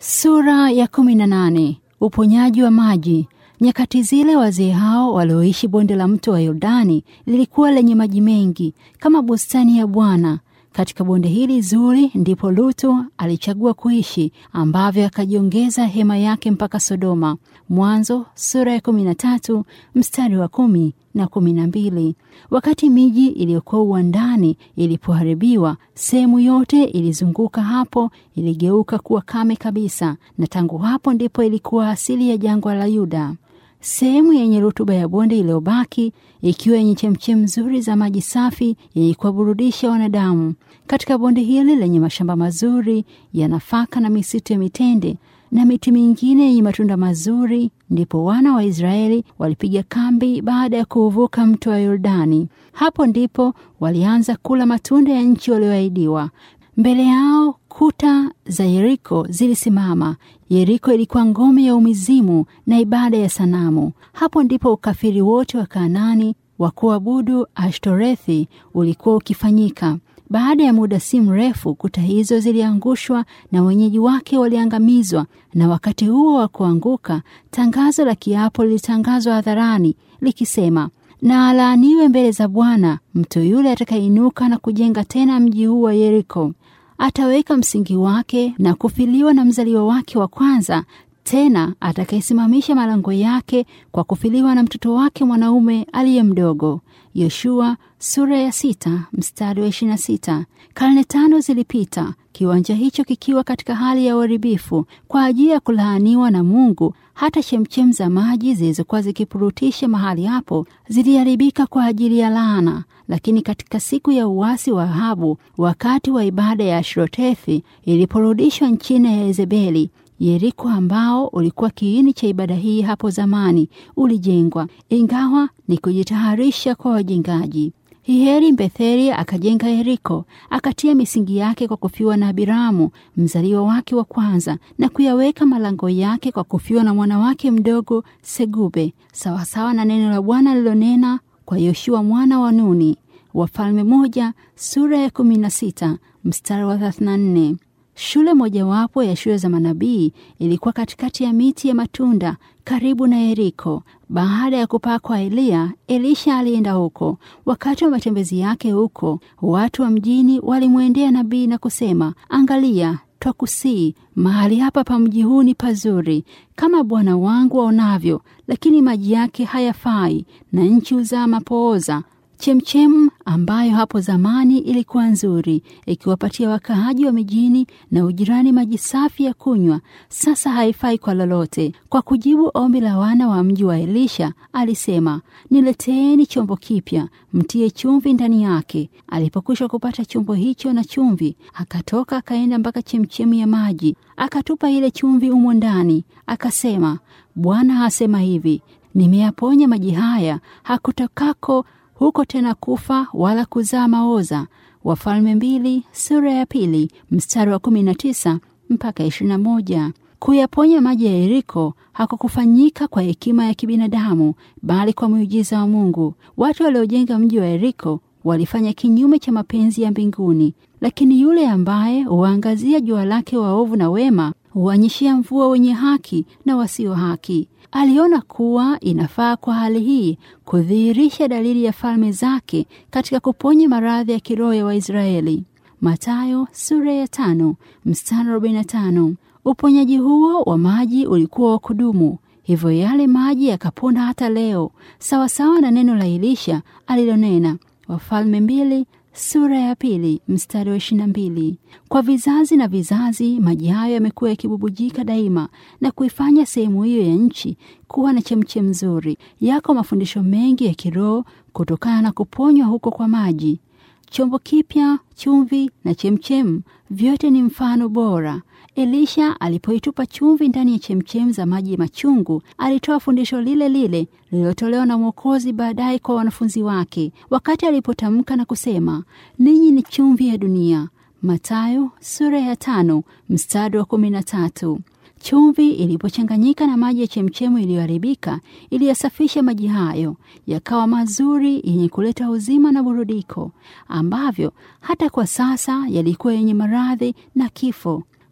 Sura ya 18. Uponyaji wa maji. Nyakati zile wazee hao walioishi bonde la mto wa Yordani lilikuwa lenye maji mengi kama bustani ya Bwana. Katika bonde hili zuri ndipo Lutu alichagua kuishi, ambavyo akajiongeza hema yake mpaka Sodoma. Mwanzo sura ya 13 mstari wa 10 na 12. Wakati miji iliyokuwa uwandani ilipoharibiwa, sehemu yote ilizunguka hapo iligeuka kuwa kame kabisa, na tangu hapo ndipo ilikuwa asili ya jangwa la Yuda. Sehemu yenye rutuba ya bonde iliyobaki ikiwa yenye chemchemi nzuri za maji safi yenye kuwaburudisha wanadamu. Katika bonde hili lenye mashamba mazuri ya nafaka na misitu ya mitende na miti mingine yenye matunda mazuri, ndipo wana wa Israeli walipiga kambi baada ya kuuvuka mto wa Yordani. Hapo ndipo walianza kula matunda ya nchi walioahidiwa. Mbele yao kuta za Yeriko zilisimama. Yeriko ilikuwa ngome ya umizimu na ibada ya sanamu. Hapo ndipo ukafiri wote wa Kanaani wa kuabudu Ashtorethi ulikuwa ukifanyika. Baada ya muda si mrefu, kuta hizo ziliangushwa na wenyeji wake waliangamizwa. Na wakati huo wa kuanguka, tangazo la kiapo lilitangazwa hadharani likisema, na alaaniwe mbele za Bwana mtu yule atakayeinuka na kujenga tena mji huu wa Yeriko. Ataweka msingi wake na kufiliwa na mzaliwa wake wa kwanza, tena atakayesimamisha malango yake kwa kufiliwa na mtoto wake mwanaume aliye mdogo. Yoshua sura ya 6 mstari wa 26. Karne 5 zilipita, kiwanja hicho kikiwa katika hali ya uharibifu kwa ajili ya kulaaniwa na Mungu. Hata chemchem za maji zilizokuwa zikipurutisha mahali hapo ziliharibika kwa ajili ya laana. Lakini katika siku ya uasi wa Ahabu, wakati wa ibada ya Ashtorethi iliporudishwa nchini ya Yezebeli, Yeriko ambao ulikuwa kiini cha ibada hii hapo zamani ulijengwa, ingawa ni kujitaharisha kwa wajengaji. Hiheri Mbetheri akajenga Yeriko, akatia misingi yake kwa kufiwa na Abiramu mzaliwa wake wa kwanza, na kuyaweka malango yake kwa kufiwa na mwana wake mdogo Segube, sawasawa na neno la Bwana lilonena kwa Yoshua mwana wa Nuni. Wafalme 1 sura ya 16 mstari wa 34. Shule mojawapo ya shule za manabii ilikuwa katikati ya miti ya matunda karibu na Yeriko. Baada ya kupaa kwa Eliya, Elisha alienda huko. Wakati wa matembezi yake huko, watu wa mjini walimwendea nabii na kusema, angalia, twakusii, mahali hapa pa mji huu ni pazuri kama bwana wangu aonavyo, lakini maji yake hayafai na nchi huzaa mapooza. Chemchemu ambayo hapo zamani ilikuwa nzuri, ikiwapatia wakaaji wa mijini na ujirani maji safi ya kunywa, sasa haifai kwa lolote. Kwa kujibu ombi la wana wa mji wa Elisha, alisema, nileteeni chombo kipya, mtie chumvi ndani yake. Alipokwisha kupata chombo hicho na chumvi, akatoka akaenda mpaka chemchemu ya maji, akatupa ile chumvi umo ndani, akasema, Bwana asema hivi, nimeyaponya maji haya, hakutokako huko tena kufa wala kuzaa maoza. Wafalme 2 sura ya 2 mstari wa 19 mpaka 21. Kuyaponya maji ya Yeriko hakukufanyika kwa hekima ya kibinadamu, bali kwa muujiza wa Mungu. Watu waliojenga mji wa Yeriko walifanya kinyume cha mapenzi ya mbinguni, lakini yule ambaye huangazia jua lake waovu na wema huanyeshia mvua wenye haki na wasio haki. Aliona kuwa inafaa kwa hali hii kudhihirisha dalili ya falme zake katika kuponya maradhi ya kiroho ya Waisraeli. Mathayo sura ya 5 mstari 45. Uponyaji huo wa maji ulikuwa wa kudumu, hivyo yale maji yakapona hata leo, sawasawa na neno la Elisha alilonena. Wafalme 2 sura ya 2 mstari wa 22. Kwa vizazi na vizazi maji hayo yamekuwa yakibubujika daima na kuifanya sehemu hiyo ya nchi kuwa na chemchem nzuri. Yako mafundisho mengi ya kiroho kutokana na kuponywa huko kwa maji. Chombo kipya, chumvi na chemchem vyote ni mfano bora. Elisha alipoitupa chumvi ndani ya chemchem za maji machungu, alitoa fundisho lile lile lililotolewa na Mwokozi baadaye kwa wanafunzi wake, wakati alipotamka na kusema, ninyi ni chumvi ya dunia. Mathayo sura ya 5 mstari wa 13. Chumvi ilipochanganyika na maji ya chemchemu iliyoharibika, iliyasafisha maji hayo yakawa mazuri yenye kuleta uzima na burudiko, ambavyo hata kwa sasa yalikuwa yenye maradhi na kifo.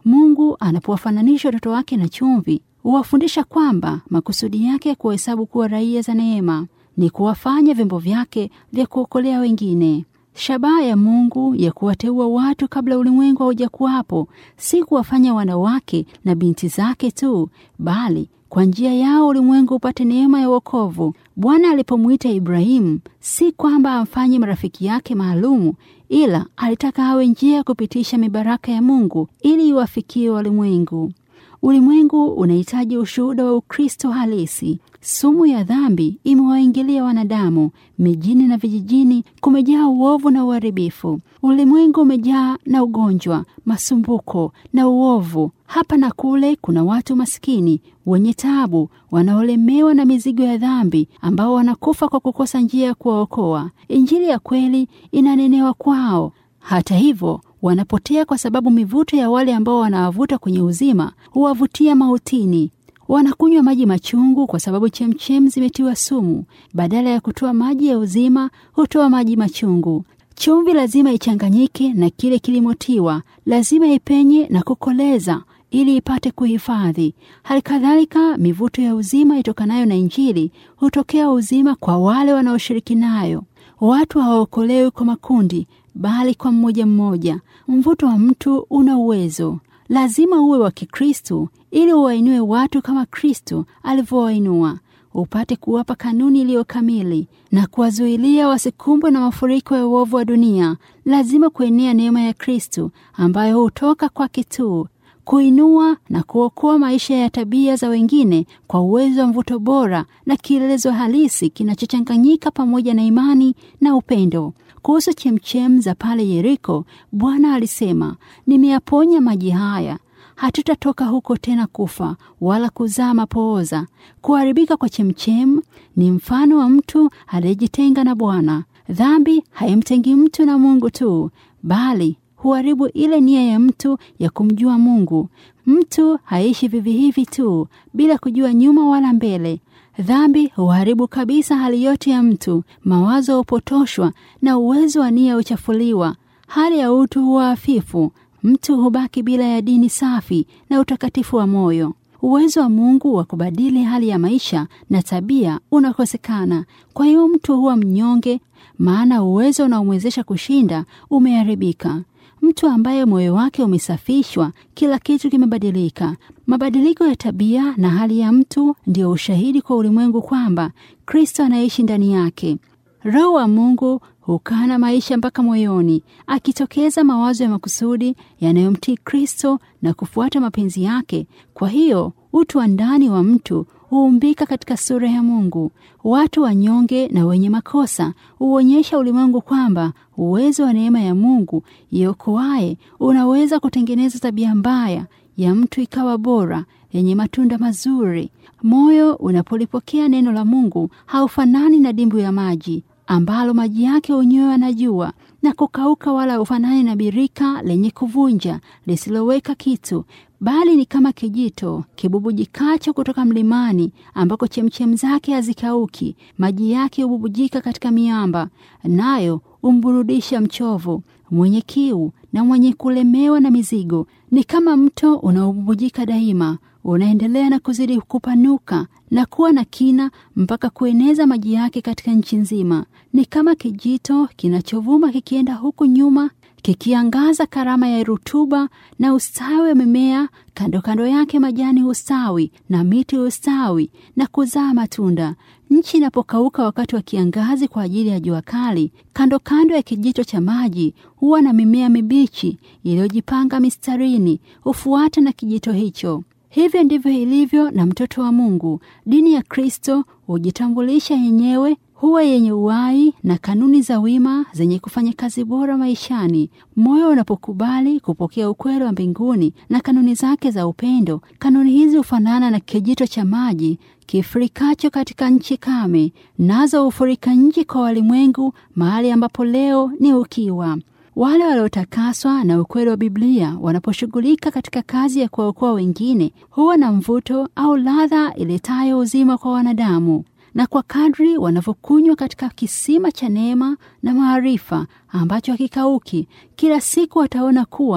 Mungu anapowafananisha watoto wake na chumvi, huwafundisha kwamba makusudi yake ya kuwahesabu kuwa raia za neema ni kuwafanya vyombo vyake vya kuokolea wengine. Shabaha ya Mungu ya kuwateua watu kabla ulimwengu haujakuwapo si kuwafanya wanawake na binti zake tu, bali kwa njia yao ulimwengu upate neema ya wokovu. Bwana alipomuita Ibrahimu, si kwamba amfanye marafiki yake maalumu, ila alitaka awe njia ya kupitisha mibaraka ya Mungu ili iwafikie walimwengu. Ulimwengu unahitaji ushuhuda wa Ukristo halisi. Sumu ya dhambi imewaingilia wanadamu. Mijini na vijijini kumejaa uovu na uharibifu. Ulimwengu umejaa na ugonjwa, masumbuko na uovu. Hapa na kule kuna watu maskini, wenye taabu, wanaolemewa na mizigo ya dhambi, ambao wanakufa kwa kukosa njia ya kuwaokoa. Injili ya kweli inanenewa kwao. Hata hivyo, wanapotea kwa sababu mivuto ya wale ambao wanawavuta kwenye uzima huwavutia mautini. Wanakunywa maji machungu kwa sababu chemchem zimetiwa sumu. Badala ya kutoa maji ya uzima, hutoa maji machungu. Chumvi lazima ichanganyike na kile kilimotiwa, lazima ipenye na kukoleza ili ipate kuhifadhi. Halikadhalika, mivuto ya uzima itokanayo na Injili hutokea uzima kwa wale wanaoshiriki nayo. Watu hawaokolewi kwa makundi, bali kwa mmoja mmoja. Mvuto wa mtu una uwezo. Lazima uwe wa Kikristo ili uwainue watu kama Kristo alivyowainua, upate kuwapa kanuni iliyo kamili na kuwazuilia wasikumbwe na mafuriko ya uovu wa dunia. Lazima kuenea neema ya Kristo ambayo hutoka kwake tu, kuinua na kuokoa maisha ya tabia za wengine kwa uwezo wa mvuto bora na kielelezo halisi kinachochanganyika pamoja na imani na upendo. Kuhusu chemchem za pale Yeriko, Bwana alisema, nimeyaponya maji haya. Hatutatoka huko tena kufa wala kuzaa mapooza. Kuharibika kwa chemchem ni mfano wa mtu aliyejitenga na Bwana. Dhambi haimtengi mtu na Mungu tu, bali huharibu ile nia ya mtu ya kumjua Mungu. Mtu haishi vivi hivi tu bila kujua nyuma wala mbele. Dhambi huharibu kabisa hali yote ya mtu. Mawazo hupotoshwa na uwezo wa nia huchafuliwa. Hali ya utu huwa hafifu. Mtu hubaki bila ya dini safi na utakatifu wa moyo. Uwezo wa Mungu wa kubadili hali ya maisha na tabia unakosekana. Kwa hiyo mtu huwa mnyonge, maana uwezo unaomwezesha kushinda umeharibika. Mtu ambaye moyo wake umesafishwa, kila kitu kimebadilika. Mabadiliko ya tabia na hali ya mtu ndio ushahidi kwa ulimwengu kwamba Kristo anaishi ndani yake. Roho wa Mungu hukaa na maisha mpaka moyoni, akitokeza mawazo ya makusudi yanayomtii Kristo na kufuata mapenzi yake. Kwa hiyo utu wa ndani wa mtu huumbika katika sura ya Mungu. Watu wanyonge na wenye makosa huonyesha ulimwengu kwamba uwezo wa neema ya Mungu iokoaye unaweza kutengeneza tabia mbaya ya mtu ikawa bora, yenye matunda mazuri. Moyo unapolipokea neno la Mungu haufanani na dimbwi ya maji ambalo maji yake hunywewa na jua na kukauka, wala hufanani na birika lenye kuvunja lisiloweka kitu, bali ni kama kijito kibubujikacho kutoka mlimani, ambako chemchem zake hazikauki. Maji yake hububujika katika miamba, nayo humburudisha mchovu, mwenye kiu na mwenye kulemewa na mizigo. Ni kama mto unaobubujika daima, unaendelea na kuzidi kupanuka na kuwa na kina mpaka kueneza maji yake katika nchi nzima. Ni kama kijito kinachovuma kikienda huku nyuma, kikiangaza karama ya rutuba na ustawi wa mimea. Kando kando yake majani hustawi na miti hustawi na kuzaa matunda. Nchi inapokauka wakati wa kiangazi kwa ajili ya jua kali, kando kando ya kijito cha maji huwa na mimea mibichi iliyojipanga mistarini, hufuata na kijito hicho. Hivyo ndivyo ilivyo na mtoto wa Mungu. Dini ya Kristo hujitambulisha yenyewe, huwa yenye uhai na kanuni za wima zenye kufanya kazi bora maishani. Moyo unapokubali kupokea ukweli wa mbinguni na kanuni zake za upendo, kanuni hizi hufanana na kijito cha maji kifurikacho katika nchi kame, nazo hufurika nchi kwa walimwengu, mahali ambapo leo ni ukiwa. Wale waliotakaswa na ukweli wa Biblia wanaposhughulika katika kazi ya kuwaokoa wengine huwa na mvuto au ladha iletayo uzima kwa wanadamu. Na kwa kadri wanavyokunywa katika kisima cha neema na maarifa ambacho hakikauki, kila siku wataona kuwa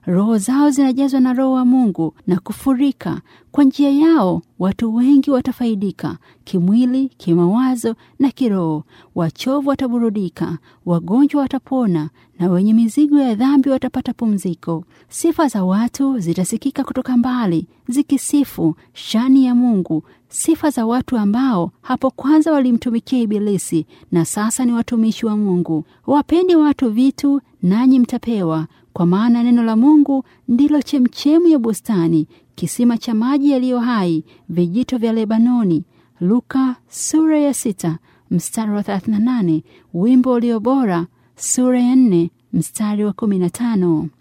roho zao zinajazwa na Roho wa Mungu na kufurika. Kwa njia yao watu wengi watafaidika kimwili, kimawazo na kiroho. Wachovu wataburudika, wagonjwa watapona, na wenye mizigo ya dhambi watapata pumziko. Sifa za watu zitasikika kutoka mbali zikisifu shani ya Mungu, sifa za watu ambao hapo kwanza walimtumikia Ibilisi na sasa ni watumishi wa Mungu. Wapeni watu vitu, nanyi mtapewa, kwa maana neno la Mungu ndilo chemchemu ya bustani, kisima cha maji yaliyo hai, vijito vya Lebanoni. Luka sura ya 6 mstari wa 38. Wimbo ulio bora sura ya 4 mstari wa 15.